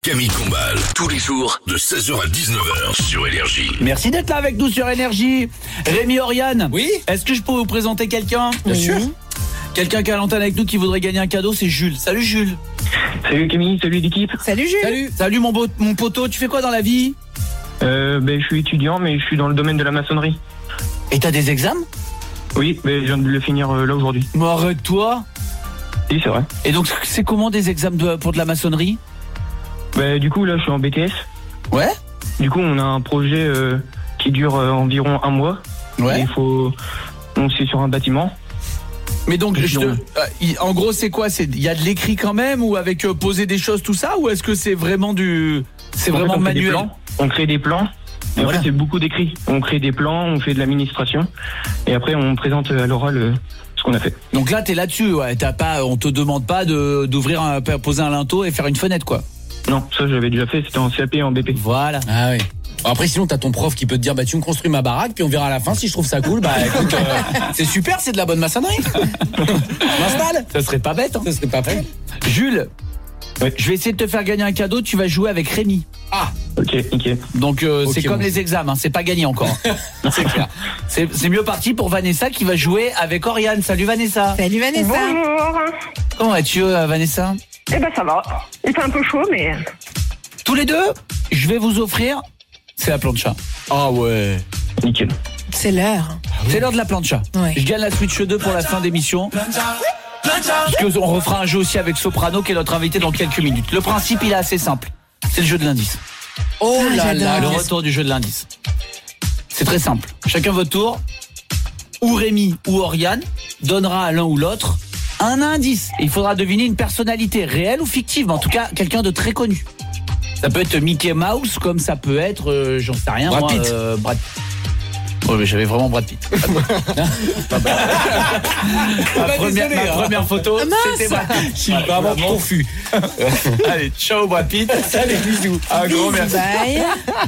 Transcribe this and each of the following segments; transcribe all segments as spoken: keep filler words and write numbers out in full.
Camille Combal, tous les jours de seize heures à dix-neuf heures sur Énergie. Merci d'être là avec nous sur Énergie. Rémi, Oriane. Oui. Est-ce que je peux vous présenter quelqu'un? Bien oui. sûr. Quelqu'un qui a l'antenne avec nous qui voudrait gagner un cadeau, c'est Jules. Salut Jules. Salut Camille, salut l'équipe. Salut Jules. Salut. Salut mon, beau, mon poteau, tu fais quoi dans la vie? Euh, ben, je suis étudiant, mais je suis dans le domaine de la maçonnerie. Et t'as des examens? Oui, mais je viens de le finir euh, là aujourd'hui. Mais arrête-toi. Oui, c'est vrai. Et donc, c'est comment des examens de, pour de la maçonnerie? Ben, du coup, là, je suis en B T S. Ouais. Du coup, on a un projet euh, qui dure euh, environ un mois. Ouais. Et il faut... On c'est sur un bâtiment. Mais donc, je te, euh, en gros, c'est quoi? C'est, il y a de l'écrit quand même, ou avec euh, poser des choses, tout ça, ou est-ce que c'est vraiment du, c'est En vraiment fait, on manuel? Crée des plans, on crée des plans. Et Voilà. en fait, c'est beaucoup d'écrits. On crée des plans, on fait de l'administration. Et après, on présente à l'oral euh, ce qu'on a fait. Donc là, t'es là-dessus, ouais. T'as pas, on te demande pas de, d'ouvrir un, poser un linteau et faire une fenêtre, quoi. Non, ça, j'avais déjà fait. C'était en C A P et en B P. Voilà. Ah oui. Après, sinon, t'as ton prof qui peut te dire, bah, tu me construis ma baraque, puis on verra à la fin si je trouve ça cool. Bah, écoute, euh, c'est super, c'est de la bonne maçonnerie. Je m'installe. Ça serait pas bête, hein. Ça serait pas fait. Jules. Ouais. Je vais essayer de te faire gagner un cadeau. Tu vas jouer avec Rémi. Ah. Ok, nickel. Donc euh, Ok, c'est comme bon. les examens, hein, c'est pas gagné encore. C'est clair. C'est, c'est mieux parti pour Vanessa qui va jouer avec Oriane. Salut Vanessa. Salut Vanessa. Bonjour. Comment vas-tu euh, Vanessa? Eh ben ça va. Il fait un peu chaud, mais Tous les deux, je vais vous offrir. C'est la plancha. Ah ouais. Nickel. C'est l'heure. C'est l'heure de la plancha. Ouais. Je gagne la Switch deux pour la fin d'émission. Parce qu'on refera un jeu aussi avec Soprano qui est notre invité dans quelques minutes. Le principe il est assez simple. C'est le jeu de l'indice. Oh Ah, là j'adore. là. Le qu'est-ce- retour du jeu de l'indice. C'est très simple. Chacun votre tour. Ou Rémi ou Oriane donnera à l'un ou l'autre un indice. Et il faudra deviner une personnalité réelle ou fictive, mais en tout cas quelqu'un de très connu. Ça peut être Mickey Mouse, comme ça peut être, euh, j'en sais rien, Brad moi, Pitt. euh, Brad. Ouais, mais j'avais vraiment Brad Pitt. ma première, désolé, ma hein. première photo, Ah, mince. c'était Brad Pitt. Je suis vraiment confus. Allez, ciao Brad Pitt. Salut, bisous. Un grand merci. Bye.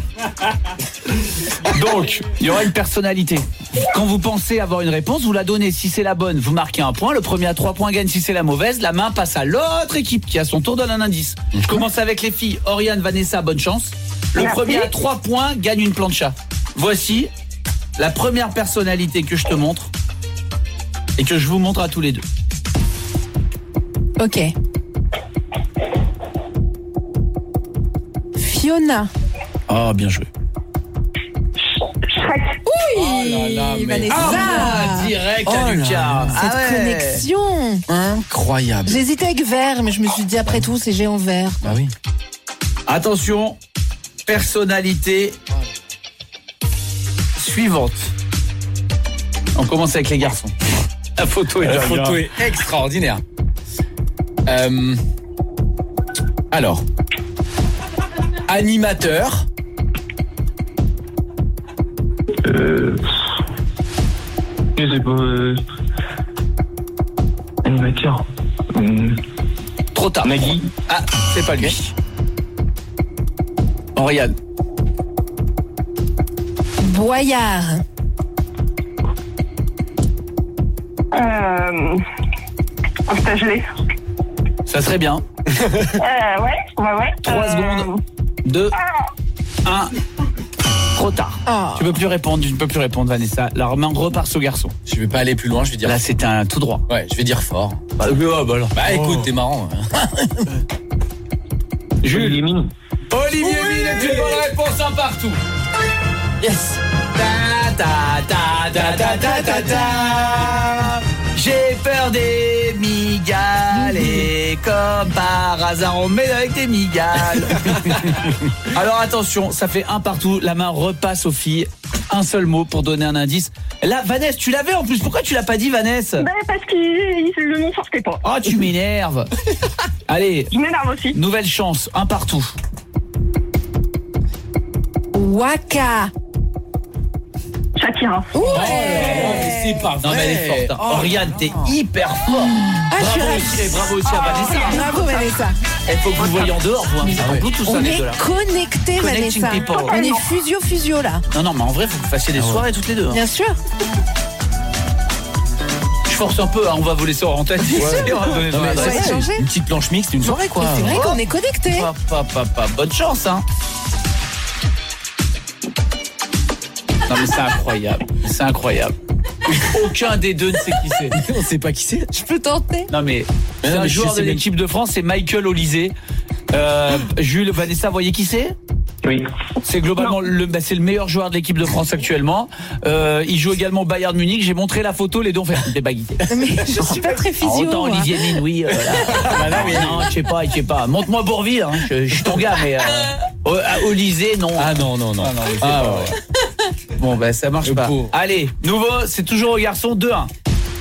Donc, il y aura une personnalité. Quand vous pensez avoir une réponse, vous la donnez. Si c'est la bonne, vous marquez un point. Le premier à trois points gagne. Si c'est la mauvaise, la main passe à l'autre équipe qui à son tour donne un indice. Je commence avec les filles. Oriane, Vanessa, bonne chance. Le Merci. premier à trois points gagne une plancha. Voici la première personnalité que je te montre et que je vous montre à tous les deux. Ok. Fiona. Oh, bien joué. Shrek. Oui, Oh là là, mais- Vanessa. Ah, direct Oh à là Lucas. là. Cette Ah ouais. connexion. Incroyable. J'hésitais avec vert, mais je me suis dit après tout, c'est géant vert. Bah oui. Attention, personnalité suivante. On commence avec les garçons. La photo est La déjà photo bien. est extraordinaire. Euh, alors, animateur, Euh... Je sais pas... Euh... Animateur. Hum, Trop tard. Nagui. Ah, c'est pas lui. Oriane. Boyard. Euh... Oh, putain, je l'ai. Ça serait bien. Euh, ouais, ouais, ouais. Trois Euh, secondes. Deux. Un. Trop tard. Oh. Tu peux plus répondre, tu ne peux plus répondre, Vanessa. La main repart au garçon. je vais pas aller plus loin, je vais dire. Là, c'était un tout droit. Ouais, je vais dire fort. Bah, bah, alors. Bah écoute, t'es marrant. Jules. Olivier Mine. Olivier Mine est une bonne réponse, un partout. Yes. Ta ta ta ta ta ta ta ta. J'ai peur des migales et comme par hasard on met avec des migales. Alors attention, ça fait un partout, la main repasse aux filles. Un seul mot pour donner un indice. Là, Vanessa, tu l'avais en plus, pourquoi tu l'as pas dit, Vanessa? Ben, parce que il- le nom sortait pas. Oh, tu m'énerves. Allez, Je m'énerve aussi. nouvelle chance, un partout. Waka. Shakira. Ouais. c'est pas Non mais elle est forte, hein. Oh. Oriane, t'es hyper fort. Ah, je suis Bravo ravie. aussi, et bravo aussi à Vanessa. Bravo Vanessa. Il faut que vous voyez en dehors, vous. Hein. C'est en Bluetooth, ça, On les est deux là. connectés, Connecting Vanessa. people. On est fusio fusio là. Non, non, mais en vrai, faut que vous fassiez des soirées toutes les deux. Hein. Bien sûr. Je force un peu, hein, on va vous laisser en tête. Ouais. On va donner Non, son mais adresse. ouais, c'est changer. une petite planche mixte, une soirée quoi. C'est vrai qu'on est connectés. Pa, pa, pa, pa. Bonne chance, hein. Non mais c'est incroyable, c'est incroyable. Aucun des deux ne sait qui c'est. On sait pas qui c'est. Je peux tenter. Non mais c'est non, un mais je joueur sais de même- l'équipe de France, c'est Michael Olysée. Euh, Jules, Vanessa, voyez qui c'est? Oui. C'est globalement le, bah, c'est le meilleur joueur de l'équipe de France actuellement. Euh, il joue également au Bayern Munich. J'ai montré la photo, les deux ont fait des baguettes. Mais je suis pas très Alors, physio. autant moi. Olivier Mine, oui. Euh, là. Bah non, mais non, je sais pas, je sais pas. Montre-moi Bourville, hein. je, je suis ton gars, mais euh, euh, Olysée, non. Ah non, non, non. Ah non, mais c'est Ah, pas ouais. vrai. Bon, bah ça marche Le pas. pauvre. Allez, nouveau, c'est toujours au garçon, deux un.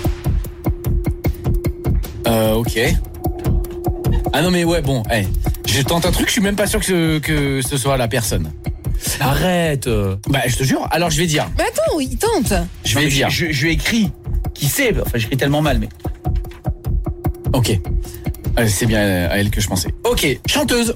Euh, ok. Ah non mais ouais, bon, hey, je tente un truc, je suis même pas sûr que ce, que ce soit la personne. Arrête. Bah je te jure, alors je vais dire. Mais attends, il tente. Je Non, vais mais dire. Je, je, je lui ai écrit qui c'est. Enfin, j'écris tellement mal, mais. Ok. Euh, c'est bien à elle que je pensais. Ok, chanteuse.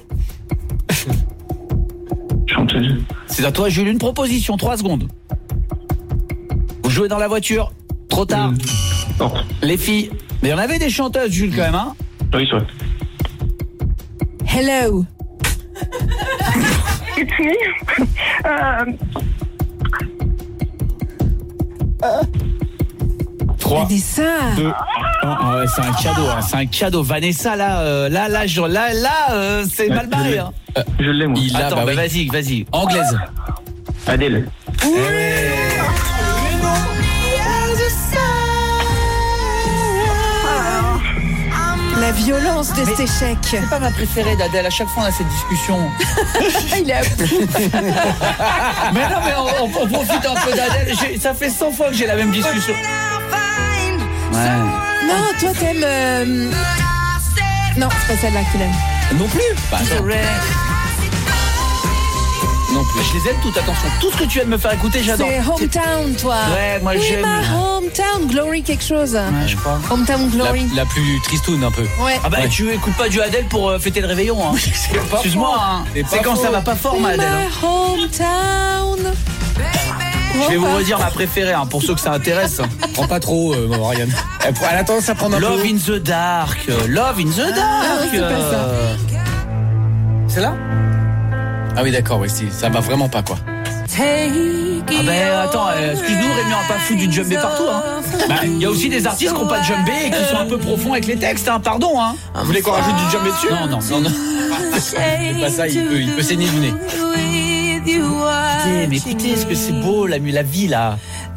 Chanteuse. C'est à toi, Jules, une proposition, trois secondes. Vous jouez dans la voiture, trop tard. Mmh. Bon. Les filles. Mais il y en avait des chanteuses, Jules, quand même, hein. Oui, c'est vrai. Hello. It's me. Euh, trois, Vanessa. deux, un. Ouais, c'est un cadeau, hein, c'est un cadeau. Vanessa, là, euh, là, là, je- là, là, euh, c'est Ouais, mal barré. je l'ai. Hein. Je l'ai, moi. Il a, Attends, bah bah, oui. vas-y, vas-y. Anglaise. Adèle. La violence de cet échec. C'est pas ma préférée d'Adèle, à chaque fois on a cette discussion. Il est à Mais non, mais on, on- on profite un peu d'Adèle. J'ai- Ça fait cent fois que j'ai la même discussion. Ouais. Non, toi t'aimes. euh, Non, c'est pas celle-là qu'il aime. Non plus. Bah attends, non plus. Je les aime toutes, attention. Tout ce que tu viens de me faire écouter, j'adore. C'est Hometown, toi. Ouais, moi, Oui, j'aime. ma Hometown Glory quelque chose. Ouais, je crois. Hometown La, Glory. la plus tristoune un peu. Ouais. Ah bah Ouais. tu écoutes pas du Adèle pour euh, fêter le réveillon, hein. Excuse-moi, hein. C'est C'est pas quand faux. ça va pas fort, ma Adèle, hein. My hometown. Je vais vous Repas. redire ma préférée, hein, pour ceux que ça intéresse. Prends pas trop, euh, Marianne. Elle, elle a tendance à prendre un Love peu. in the dark. euh, Love in the dark. Ah, c'est pas ça. euh. C'est là? Ah oui d'accord, ouais, c'est- ça va vraiment pas quoi. Ah ben attends, euh, excuse-nous, Rémi, on va pas foutre du djembé partout, hein. Bah, il y a aussi des artistes qui ont pas de djembé et qui sont un peu profonds avec les textes, hein, pardon, hein. Vous voulez qu'on rajoute du djembé dessus? Non, non, non, non. C'est pas ça, il peut, il peut saigner du nez. Écoutez, mais écoutez, est-ce que c'est beau, la, la vie, là?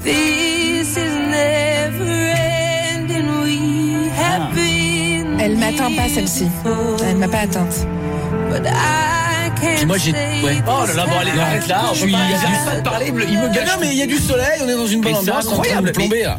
Elle m'atteint pas celle-ci. Elle m'a pas atteinte. Puis moi j'ai... Ouais. Oh là là, bon, allez, arrête là, on Je peut suis- pas, ils arrêtent pas de parler, il me, il me gâche. Non mais il y a du soleil, on est dans une bonne Mais c'est ambiance, on est en train de incroyable, plomber là.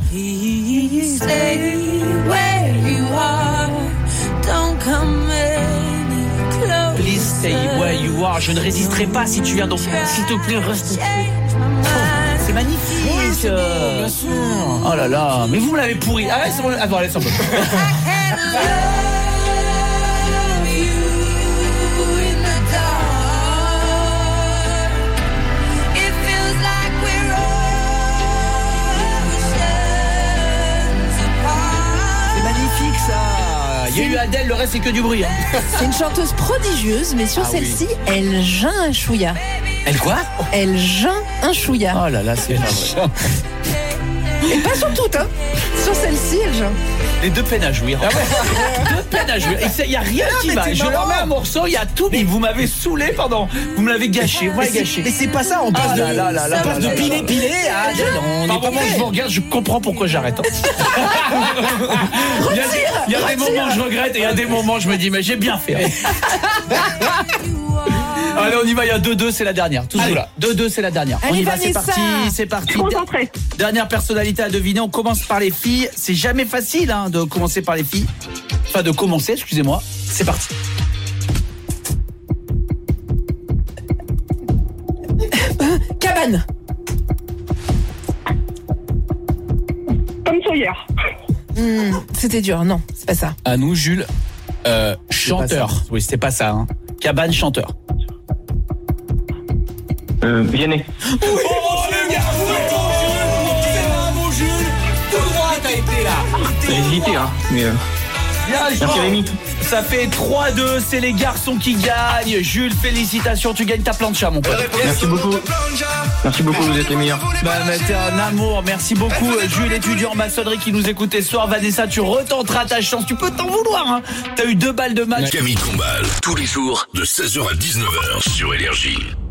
Please stay where you are. Je ne résisterai pas si tu viens, donc s'il te plaît, reste. C'est magnifique. euh. Bien sûr. Oh là là, mais vous me l'avez pourri. Ah ouais, c'est bon. Attends, laisse un peu. C'est magnifique ça. Il y a eu Adèle, le reste c'est que du bruit. hein. C'est une chanteuse prodigieuse, mais sur Ah oui. celle-ci, elle geint un chouïa. Elle quoi? Elle geint un chouïa. Oh là là, c'est pas vrai. Et pas sur toutes, hein. Sur celle-ci, elle geint. Les deux peines à jouir. Deux peines à jouir. Il n'y a rien qui mais va. t'es Je leur marrant. mets un morceau, il y a tout, mais vous m'avez saoulé, pardon. Vous me l'avez gâché, vous m'avez gâché. Mais c'est pas ça, on passe Ah de, là là là là on passe là de là pilé là. pilé à Adèle, on est Par pas moment, je vous prêt. regarde, je comprends pourquoi j'arrête. hein. Il y a, il y a des moments je regrette et il y a des moments je me dis mais j'ai bien fait. hein. Allez, on y va, il y a deux deux, c'est la dernière. Toujours Allez. là. deux deux, c'est la dernière. on Allez, y va, c'est Vanessa. parti, c'est parti. concentré. Dernière personnalité à deviner, on commence par les filles. C'est jamais facile hein, de commencer par les filles. Enfin, de commencer, excusez-moi. C'est parti. Cabane. Tom Sawyer. Hmm, c'était dur, non, c'est pas ça. À nous, Jules, euh, chanteur. Oui, c'était pas ça. Hein. Cabane, chanteur. Euh, Vianney. Oh le garçon, c'est bravo Jules, tout droit t'as été là. J'ai hésité, hein. Mais euh, Bien merci joué. Rémi. Ça fait trois deux, c'est les garçons qui gagnent. Jules, félicitations, tu gagnes ta plancha, mon pote. Merci beaucoup. Merci beaucoup, vous êtes les meilleurs. Bah, mais t'es un amour, merci beaucoup Jules, étudiant en maçonnerie qui nous écoutait ce soir. Vanessa, tu retenteras ta chance, tu peux t'en vouloir, hein. T'as eu deux balles de match. Camille Combal, tous les jours de seize heures à dix-neuf heures sur Énergie.